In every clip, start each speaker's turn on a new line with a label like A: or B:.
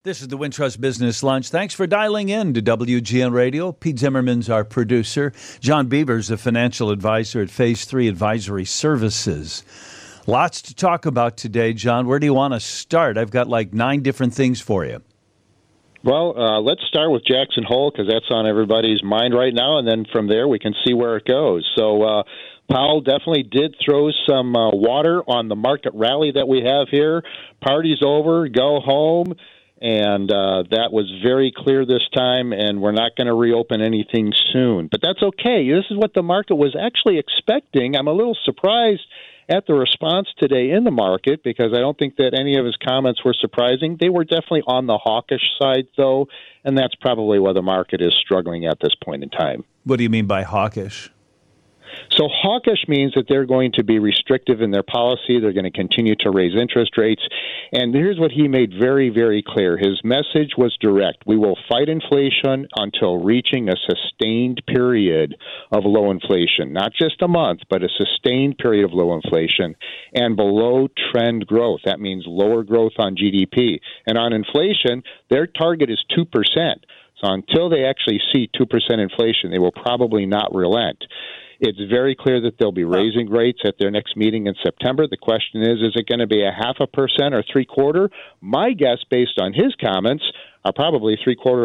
A: This is the Wintrust Business Lunch. Thanks for dialing in to WGN Radio. Pete Zimmerman's our producer. John Beaver's a financial advisor at Phase 3 Advisory Services. Lots to talk about today, John. Where do you want to start? I've got like 9 different things for you.
B: Well, let's start with Jackson Hole because that's on everybody's mind right now, and then from there we can see where it goes. So Powell definitely did throw some water on the market rally that we have here. Party's over, go home. And that was very clear this time, and we're not going to reopen anything soon. But that's okay. This is what the market was actually expecting. I'm a little surprised at the response today in the market because I don't think that any of his comments were surprising. They were definitely on the hawkish side, though, and that's probably why the market is struggling at this point in time.
A: What do you mean by hawkish?
B: So hawkish means that they're going to be restrictive in their policy. They're going to continue to raise interest rates. And here's what he made very, very clear. His message was direct. We will fight inflation until reaching a sustained period of low inflation. Not just a month, but a sustained period of low inflation and below trend growth. That means lower growth on GDP. And on inflation, their target is 2%. So until they actually see 2% inflation, they will probably not relent. It's very clear that they'll be raising rates at their next meeting in September. The question is it going to be 0.5% or 0.75%? My guess, based on his comments, are probably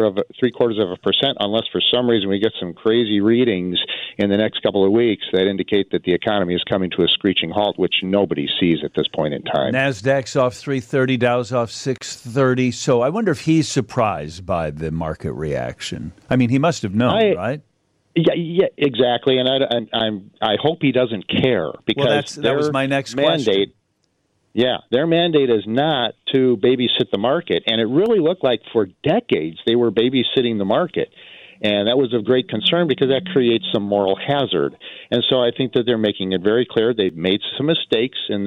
B: 0.75%, unless for some reason we get some crazy readings in the next couple of weeks that indicate that the economy is coming to a screeching halt, which nobody sees at this point in time.
A: NASDAQ's off 330, Dow's off 630. So I wonder if he's surprised by the market reaction. I mean, he must have known, right?
B: Yeah, exactly, and I hope he doesn't care because
A: that was my next question.
B: Yeah, their mandate is not to babysit the market, and it really looked like for decades they were babysitting the market, and that was of great concern because that creates some moral hazard. And so I think that they're making it very clear they've made some mistakes in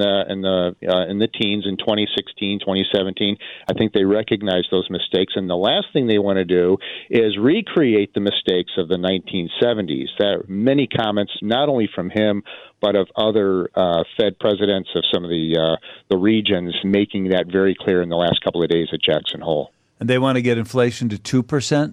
B: the teens in 2016, 2017. I think they recognize those mistakes, and the last thing they want to do is recreate the mistakes of the 1970s. There are many comments, not only from him, but of other Fed presidents of some of the regions, making that very clear in the last couple of days at Jackson Hole.
A: And they want to get inflation to 2%?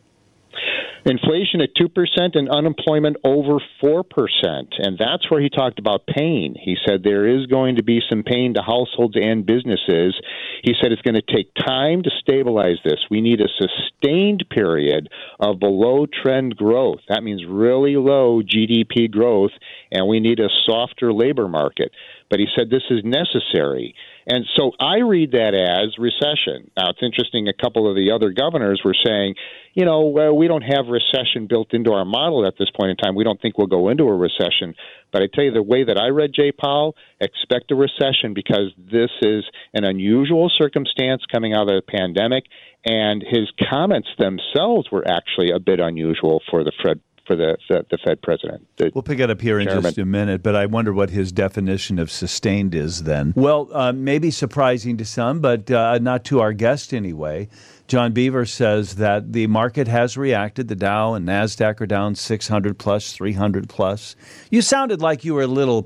B: Inflation at 2% and unemployment over 4%. And that's where he talked about pain. He said there is going to be some pain to households and businesses. He said it's going to take time to stabilize this. We need a sustained period of below trend growth. That means really low GDP growth, and we need a softer labor market. But he said this is necessary. And so I read that as recession. Now, it's interesting, a couple of the other governors were saying, we don't have recession built into our model at this point in time. We don't think we'll go into a recession. But I tell you, the way that I read Jay Powell, expect a recession because this is an unusual circumstance coming out of the pandemic. And his comments themselves were actually a bit unusual for the Fed president.
A: We'll pick it up here in just a minute, but I wonder what his definition of sustained is then. Well, maybe surprising to some, but not to our guest anyway. John Beaver says that the market has reacted. The Dow and NASDAQ are down 600 plus, 300 plus. You sounded like you were a little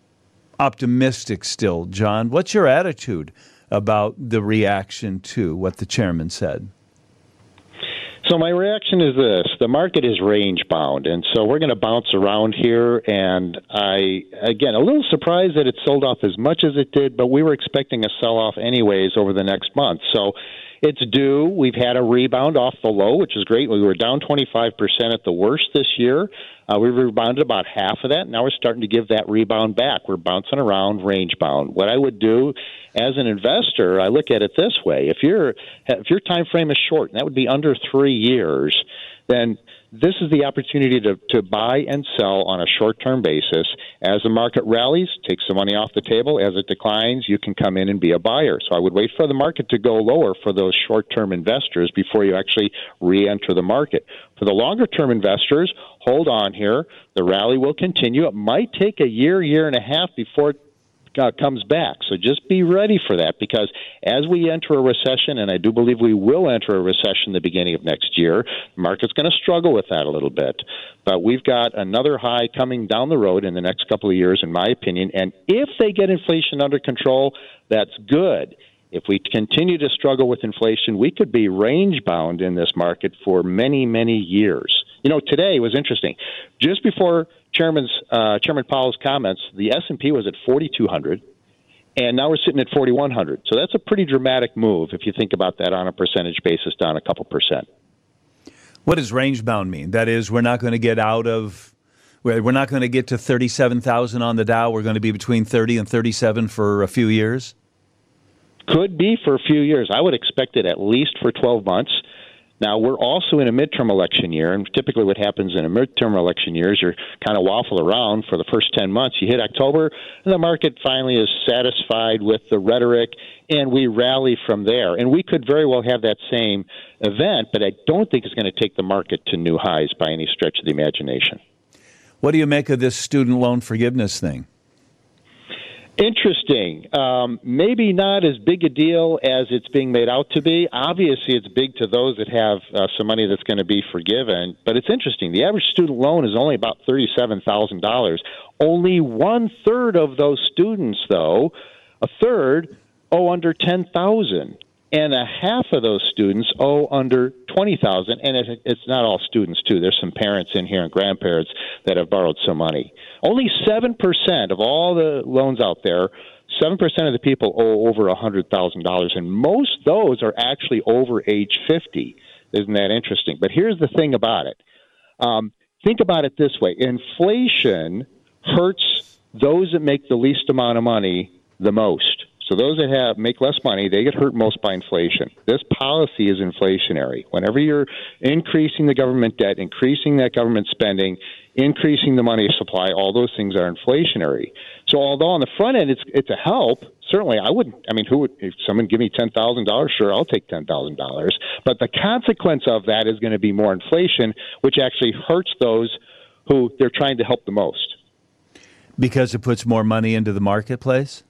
A: optimistic still, John. What's your attitude about the reaction to what the chairman said?
B: So my reaction is this. The market is range-bound, and so we're going to bounce around here. And again, a little surprised that it sold off as much as it did, but we were expecting a sell-off anyways over the next month. So it's due. We've had a rebound off the low, which is great. We were down 25% at the worst this year. We rebounded about half of that. Now we're starting to give that rebound back. We're bouncing around range-bound. What I would do as an investor, I look at it this way. If your time frame is short, and that would be under 3 years, then this is the opportunity to buy and sell on a short-term basis. As the market rallies, take some money off the table. As it declines, you can come in and be a buyer. So I would wait for the market to go lower for those short-term investors before you actually re-enter the market. For the longer-term investors, hold on here. The rally will continue. It might take a year and a half before it comes back. So just be ready for that, because as we enter a recession, and I do believe we will enter a recession the beginning of next year, the market's going to struggle with that a little bit. But we've got another high coming down the road in the next couple of years, in my opinion. And if they get inflation under control, that's good. if we continue to struggle with inflation, we could be range-bound in this market for many, many years. Today was interesting. Just before Chairman Powell's comments, the S&P was at 4,200, and now we're sitting at 4,100. So that's a pretty dramatic move if you think about that on a percentage basis, down a couple percent.
A: What does range-bound mean? That is, we're not going to get to 37,000 on the Dow. We're going to be between 30 and 37 for a few years?
B: Could be for a few years. I would expect it at least for 12 months. Now, we're also in a midterm election year, and typically what happens in a midterm election year is you're kind of waffle around for the first 10 months. You hit October, and the market finally is satisfied with the rhetoric, and we rally from there. And we could very well have that same event, but I don't think it's going to take the market to new highs by any stretch of the imagination.
A: What do you make of this student loan forgiveness thing?
B: Interesting. Maybe not as big a deal as it's being made out to be. Obviously, it's big to those that have some money that's going to be forgiven. But it's interesting. The average student loan is only about $37,000. Only one-third of those students, though, a third, owe under $10,000. And a half of those students owe under $20,000, and it's not all students too. There's some parents in here and grandparents that have borrowed some money. Only 7% of all the loans out there, 7% of the people owe over $100,000, and most of those are actually over age 50. Isn't that interesting? But here's the thing about it. Think about it this way: inflation hurts those that make the least amount of money the most. So those that make less money, they get hurt most by inflation. This policy is inflationary. Whenever you're increasing the government debt, increasing that government spending, increasing the money supply, all those things are inflationary. So although on the front end it's a help, certainly if someone give me $10,000, sure, I'll take $10,000. But the consequence of that is going to be more inflation, which actually hurts those who they're trying to help the most.
A: Because it puts more money into the marketplace?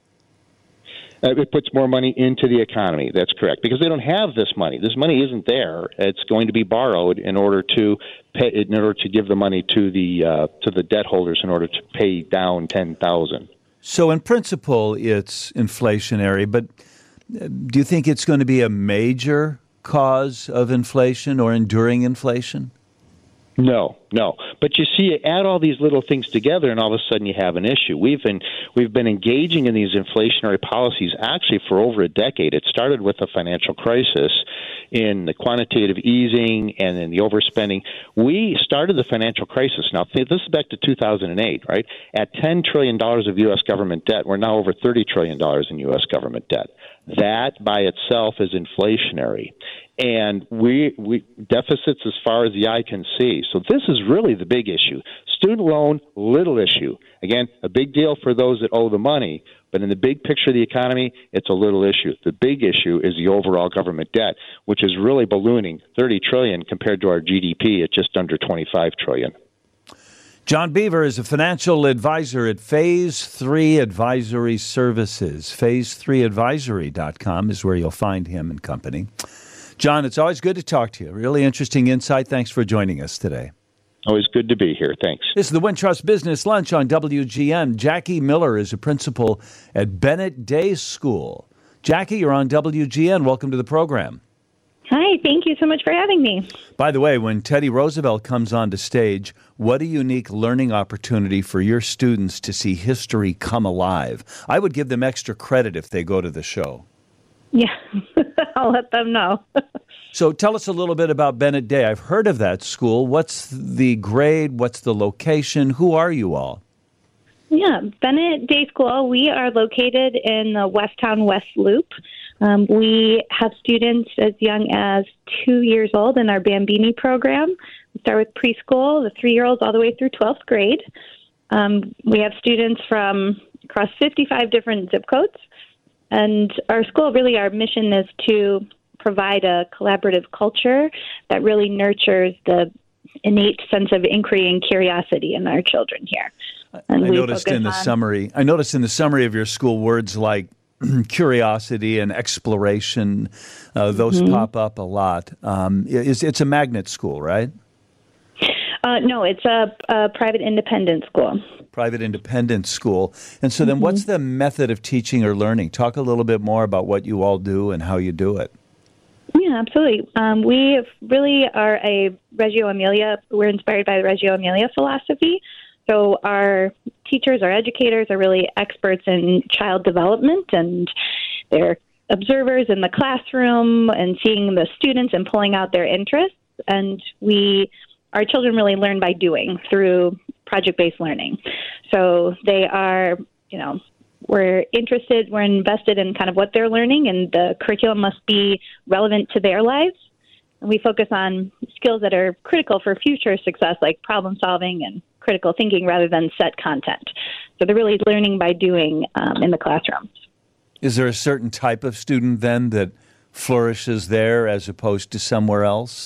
B: It puts more money into the economy. That's correct, because they don't have this money. This money isn't there. It's going to be borrowed in order to give the money to the debt holders in order to pay down $10,000.
A: So in principle, it's inflationary, but do you think it's going to be a major cause of inflation or enduring inflation?
B: No. But you see, you add all these little things together, and all of a sudden you have an issue. We've been engaging in these inflationary policies actually for over a decade. It started with the financial crisis in the quantitative easing and in the overspending. We started the financial crisis. Now, this is back to 2008, right? At $10 trillion of U.S. government debt, we're now over $30 trillion in U.S. government debt. That by itself is inflationary. And we deficits as far as the eye can see. So this is really the big issue. Student loan, little issue. Again, a big deal for those that owe the money, but in the big picture of the economy, it's a little issue. The big issue is the overall government debt, which is really ballooning, $30 trillion compared to our GDP at just under $25 trillion.
A: John Beaver is a financial advisor at Phase 3 Advisory Services. Phase3advisory.com is where you'll find him and company. John, it's always good to talk to you. Really interesting insight. Thanks for joining us today.
B: Always good to be here. Thanks.
A: This is the Wintrust Business Lunch on WGN. Jackie Miller is a principal at Bennett Day School. Jackie, you're on WGN. Welcome to the program.
C: Hi, thank you so much for having me.
A: By the way, when Teddy Roosevelt comes onto stage, what a unique learning opportunity for your students to see history come alive. I would give them extra credit if they go to the show.
C: Yeah, I'll let them know.
A: So tell us a little bit about Bennett Day. I've heard of that school. What's the grade? What's the location? Who are you all?
C: Yeah, Bennett Day School, we are located in the Westtown West Loop. We have students as young as 2 years old in our Bambini program. We start with preschool, the 3-year-olds, all the way through 12th grade. We have students from across 55 different zip codes. And our school, really, our mission is to provide a collaborative culture that really nurtures the innate sense of inquiry and curiosity in our children here. And
A: I noticed in the summary of your school words like curiosity and exploration. Those pop up a lot. It's a magnet school, right?
C: No, it's a private independent school.
A: private independent school. And so then what's the method of teaching or learning? Talk a little bit more about what you all do and how you do it.
C: Yeah, absolutely. We really are a Reggio Emilia. We're inspired by the Reggio Emilia philosophy. So our teachers, our educators are really experts in child development, and they're observers in the classroom and seeing the students and pulling out their interests. And our children really learn by doing through project-based learning. So they are, we're invested in kind of what they're learning, and the curriculum must be relevant to their lives. And we focus on skills that are critical for future success, like problem solving and critical thinking, rather than set content. So they're really learning by doing in the classroom.
A: Is there a certain type of student then that flourishes there as opposed to somewhere else?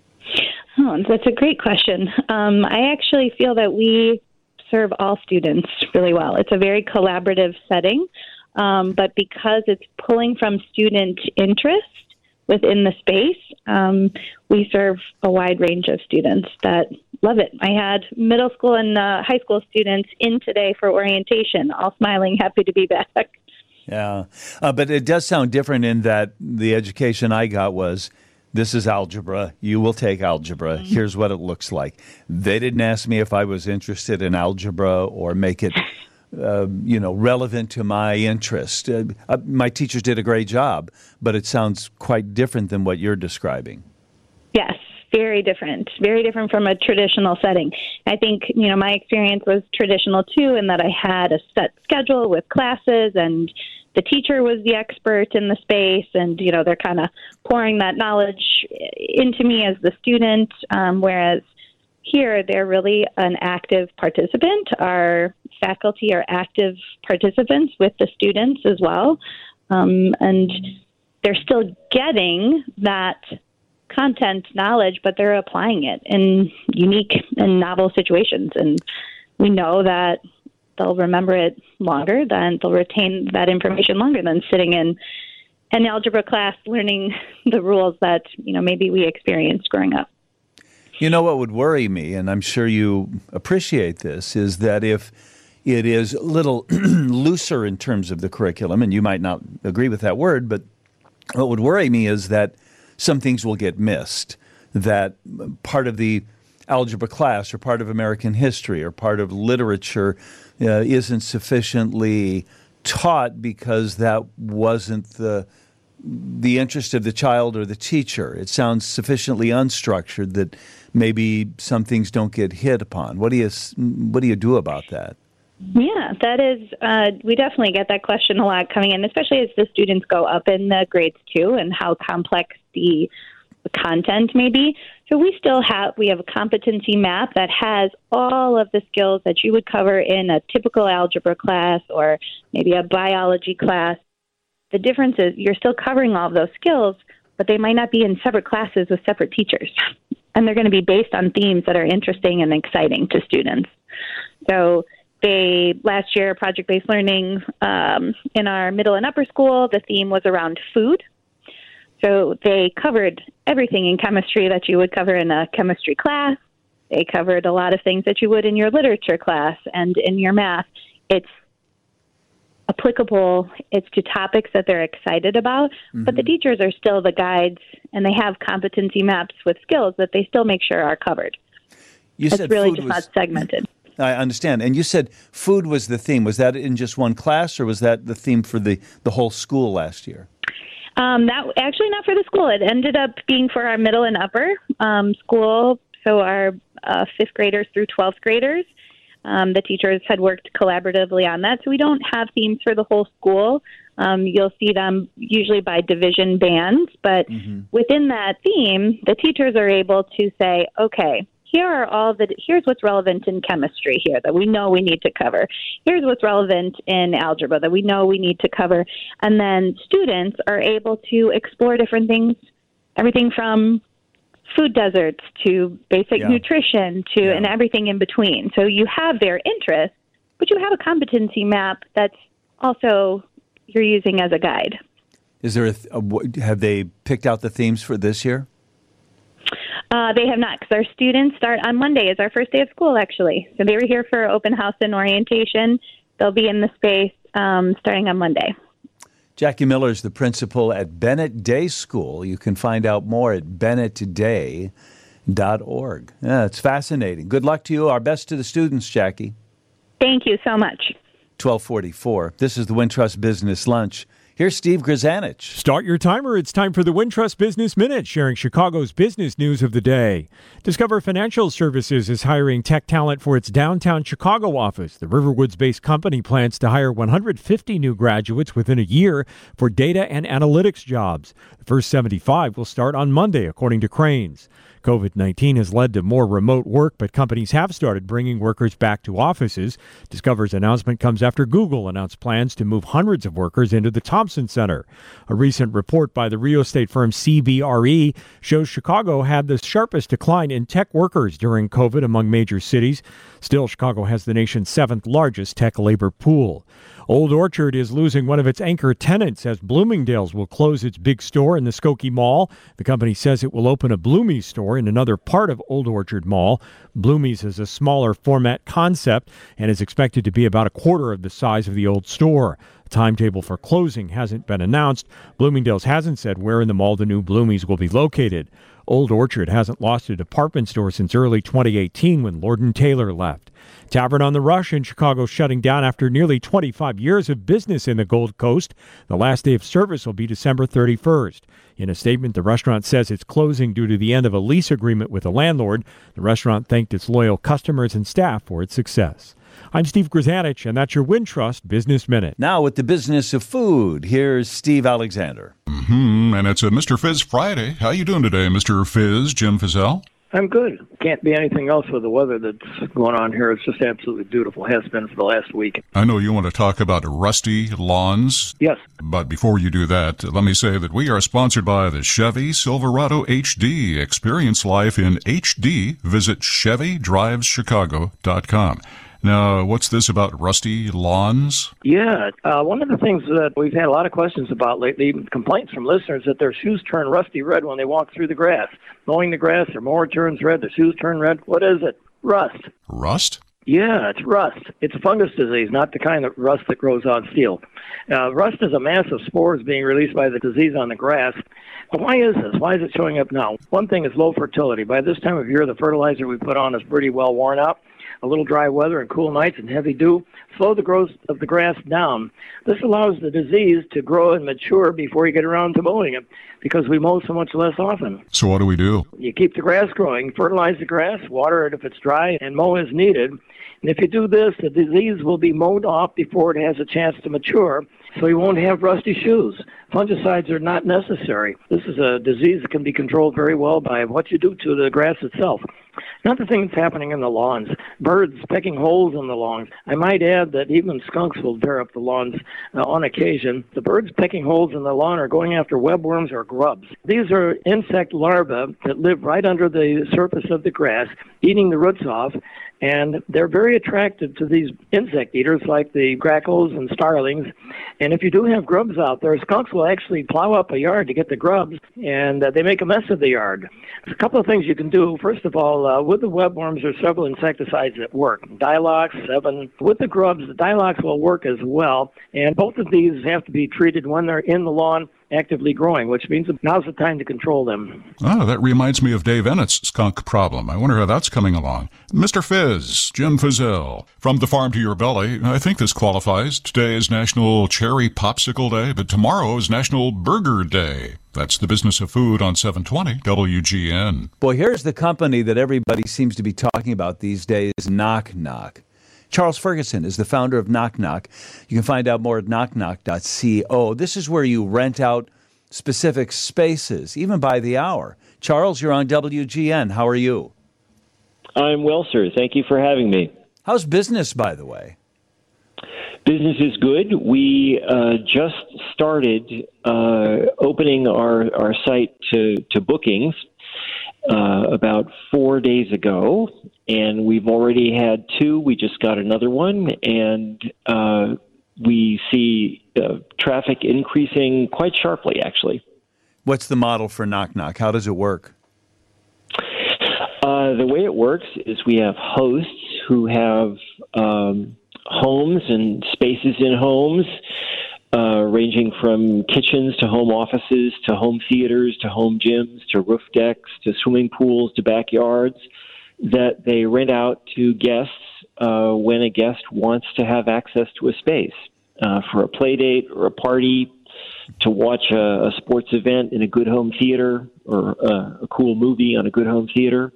C: Oh, that's a great question. I actually feel that we serve all students really well. It's a very collaborative setting, but because it's pulling from student interest within the space, we serve a wide range of students that love it. I had middle school and high school students in today for orientation, all smiling, happy to be back.
A: Yeah, but it does sound different in that the education I got was, this is algebra. You will take algebra. Here's what it looks like. They didn't ask me if I was interested in algebra or make it, relevant to my interest. My teachers did a great job, but it sounds quite different than what you're describing.
C: Yes, very different from a traditional setting. I think, my experience was traditional too, in that I had a set schedule with classes, and the teacher was the expert in the space, and, they're kind of pouring that knowledge into me as the student, whereas here they're really an active participant. Our faculty are active participants with the students as well, and they're still getting that content knowledge, but they're applying it in unique and novel situations, and we know that they'll remember it longer, they'll retain that information longer than sitting in an algebra class learning the rules that, maybe we experienced growing up.
A: What would worry me, and I'm sure you appreciate this, is that if it is a little looser in terms of the curriculum, and you might not agree with that word, but what would worry me is that some things will get missed, that part of the algebra class or part of American history or part of literature isn't sufficiently taught because that wasn't the interest of the child or the teacher. It sounds sufficiently unstructured that maybe some things don't get hit upon. What do you do about that?
C: Yeah, that is, we definitely get that question a lot coming in, especially as the students go up in the grades too, and how complex the content may be. So we have a competency map that has all of the skills that you would cover in a typical algebra class or maybe a biology class. The difference is you're still covering all of those skills, but they might not be in separate classes with separate teachers. And they're going to be based on themes that are interesting and exciting to students. So last year, project-based learning in our middle and upper school, the theme was around food. So they covered everything in chemistry that you would cover in a chemistry class. They covered a lot of things that you would in your literature class and in your math. It's applicable. It's to topics that they're excited about, but the teachers are still the guides, and they have competency maps with skills that they still make sure are covered. It's really just not segmented.
A: I understand. And you said food was the theme. Was that in just one class, or was that the theme for the whole school last year?
C: That actually not for the school. It ended up being for our middle and upper school, so our 5th graders through 12th graders. The teachers had worked collaboratively on that, so we don't have themes for the whole school. You'll see them usually by division bands, but within that theme, the teachers are able to say, okay, here's what's relevant in chemistry here that we know we need to cover. Here's what's relevant in algebra that we know we need to cover. And then students are able to explore different things, everything from food deserts to basic nutrition to and everything in between. So you have their interest, but you have a competency map that's also you're using as a guide.
A: Is there have they picked out the themes for this year?
C: They have not, because our students start on Monday. Is our first day of school, actually. So they were here for open house and orientation. They'll be in the space starting on Monday.
A: Jackie Miller is the principal at Bennett Day School. You can find out more at bennettday.org. Yeah, it's fascinating. Good luck to you. Our best to the students, Jackie.
C: Thank you so much.
A: 1244. This is the Wintrust Business Lunch. Here's Steve Grzanich.
D: Start your timer. It's time for the Wintrust Business Minute, sharing Chicago's business news of the day. Discover Financial Services is hiring tech talent for its downtown Chicago office. The Riverwoods-based company plans to hire 150 new graduates within a year for data and analytics jobs. The first 75 will start on Monday, according to Cranes. COVID-19 has led to more remote work, but companies have started bringing workers back to offices. Discover's announcement comes after Google announced plans to move hundreds of workers into the Thompson Center. A recent report by the real estate firm CBRE shows Chicago had the sharpest decline in tech workers during COVID among major cities. Still, Chicago has the nation's seventh largest tech labor pool. Old Orchard is losing one of its anchor tenants as Bloomingdale's will close its big store in the Skokie Mall. The company says it will open a Bloomie's store in another part of Old Orchard Mall. Bloomie's is a smaller format concept and is expected to be about a quarter of the size of the old store. A timetable for closing hasn't been announced. Bloomingdale's hasn't said where in the mall the new Bloomie's will be located. Old Orchard hasn't lost a department store since early 2018 when Lord & Taylor left. Tavern on the Rush in Chicago shutting down after nearly 25 years of business in the Gold Coast. The last day of service will be December 31st. In a statement, the restaurant says it's closing due to the end of a lease agreement with the landlord. The restaurant thanked its loyal customers and staff for its success. I'm Steve Grzanich, and that's your Wintrust Business Minute.
A: Now with the business of food, here's Steve Alexander.
E: And it's a Mr. Fizz Friday. How you doing today, Mr. Fizz, Jim Fizzell?
F: I'm good. Can't be anything else with the weather that's going on here. It's just absolutely beautiful. Has been for the last week.
E: I know you want to talk about rusty lawns.
F: Yes.
E: But before you do that, let me say that we are sponsored by the Chevy Silverado HD. Experience life in HD. Visit ChevyDrivesChicago.com. Now, what's this about rusty lawns?
F: Yeah, one of the things that we've had a lot of questions about lately, complaints from listeners that their shoes turn rusty red when they walk through the grass. Mowing the grass, their mower turns red, their shoes turn red. What is it? Rust.
E: Rust?
F: Yeah, it's rust. It's a fungus disease, not the kind of rust that grows on steel. Rust is a mass of spores being released by the disease on the grass. But why is this? Why is it showing up now? One thing is low fertility. By this time of year, the fertilizer we put on is pretty well worn out. A little dry weather and cool nights and heavy dew slow the growth of the grass down. This allows the disease to grow and mature before you get around to mowing it because we mow so much less often.
E: So what do we do? You
F: keep the grass growing, fertilize the grass, water it if it's dry, and mow as needed. And if you do this, the disease will be mowed off before it has a chance to mature, so you won't have rusty shoes. Fungicides are not necessary. This is a disease that can be controlled very well by what you do to the grass itself. Another thing that's happening in the lawns, birds pecking holes in the lawns. I might add that even skunks will tear up the lawns on occasion. The birds pecking holes in the lawn are going after webworms or grubs. These are insect larvae that live right under the surface of the grass, eating the roots off, and they're very attractive to these insect eaters like the grackles and starlings. And if you do have grubs out there, skunks will actually plow up a yard to get the grubs, and they make a mess of the yard. There's a couple of things you can do. First of all, with the webworms, there are several insecticides that work. Dilox, 7. With the grubs, the Dilox will work as well, and both of these have to be treated when they're in the lawn actively growing, which means now's the time to control them.
E: Oh, that reminds me of Dave Ennett's skunk problem. I wonder how that's coming along. Mr. Fizz, Jim Fizzell. From the farm to your belly, I think this qualifies. Today is National Cherry Popsicle Day, but tomorrow is National Burger Day. That's the business of food on 720 WGN.
A: Boy, here's the company that everybody seems to be talking about these days, Knock Knock. Charles Ferguson is the founder of Knock Knock. You can find out more at knockknock.co. This is where you rent out specific spaces, even by the hour. Charles, you're on WGN. How are you?
G: I'm well, sir. Thank you for having me.
A: How's business, by the way?
G: Business is good. We just started opening our site to bookings about 4 days ago, and we've already had 2. We just got another one, and we see traffic increasing quite sharply, actually.
A: What's the model for Knock Knock? How does it work?
G: The way it works is we have hosts who have homes and spaces in homes, ranging from kitchens to home offices to home theaters to home gyms to roof decks to swimming pools to backyards that they rent out to guests when a guest wants to have access to a space for a play date or a party, to watch a sports event in a good home theater or a cool movie on a good home theater.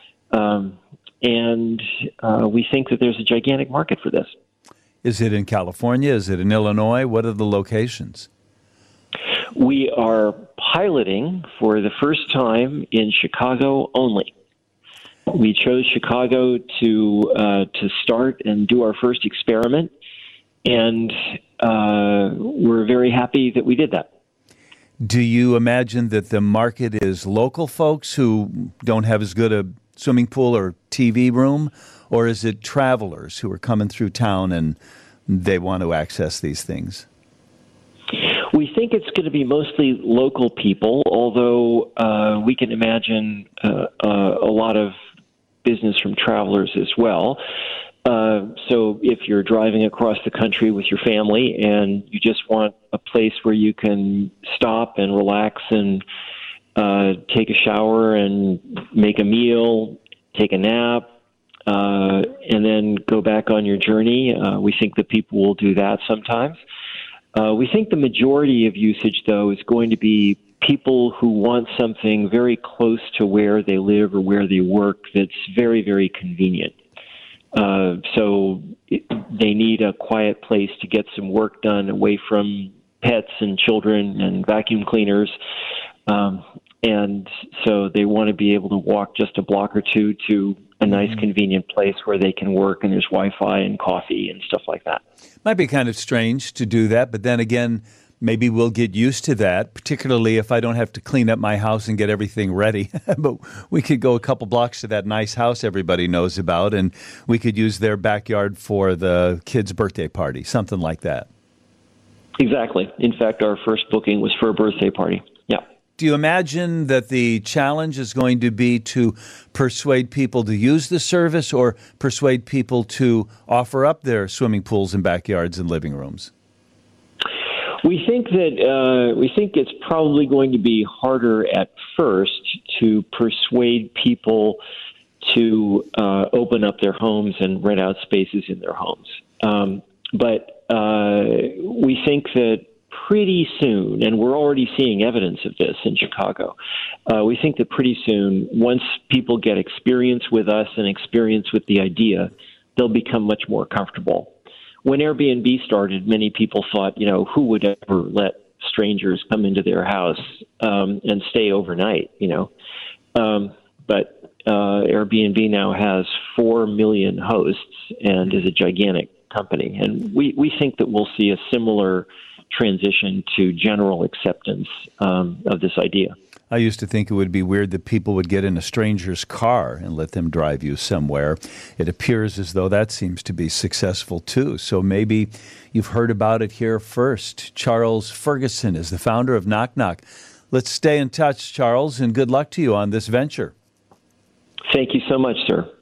G: And we think that there's a gigantic market for this.
A: Is it in California? Is it in Illinois? What are the locations?
G: We are piloting for the first time in Chicago only. We chose Chicago to start and do our first experiment, and we're very happy that we did that.
A: Do you imagine that the market is local folks who don't have as good a swimming pool or TV room, or is it travelers who are coming through town and they want to access these things?
G: We think it's going to be mostly local people, although we can imagine a lot of business from travelers as well. So if you're driving across the country with your family and you just want a place where you can stop and relax and take a shower and make a meal, take a nap, and then go back on your journey, we think that people will do that sometimes. We think the majority of usage, though, is going to be people who want something very close to where they live or where they work that's very, very convenient. So they need a quiet place to get some work done away from pets and children and vacuum cleaners. And so they want to be able to walk just a block or two to a nice, convenient place where they can work and there's Wi-Fi and coffee and stuff like that.
A: Might be kind of strange to do that, but then again, maybe we'll get used to that, particularly if I don't have to clean up my house and get everything ready. But we could go a couple blocks to that nice house everybody knows about, and we could use their backyard for the kid's birthday party, something like that.
G: Exactly. In fact, our first booking was for a birthday party. Yeah.
A: Do you imagine that the challenge is going to be to persuade people to use the service or persuade people to offer up their swimming pools and backyards and living rooms?
G: We think it's probably going to be harder at first to persuade people to open up their homes and rent out spaces in their homes. But we think that pretty soon, and we're already seeing evidence of this in Chicago, we think that pretty soon, once people get experience with us and experience with the idea, they'll become much more comfortable. When Airbnb started, many people thought, who would ever let strangers come into their house and stay overnight, But Airbnb now has 4 million hosts and is a gigantic company. And we think that we'll see a similar transition to general acceptance of this idea.
A: I used to think it would be weird that people would get in a stranger's car and let them drive you somewhere. It appears as though that seems to be successful, too. So maybe you've heard about it here first. Charles Ferguson is the founder of Knock Knock. Let's stay in touch, Charles, and good luck to you on this venture.
G: Thank you so much, sir.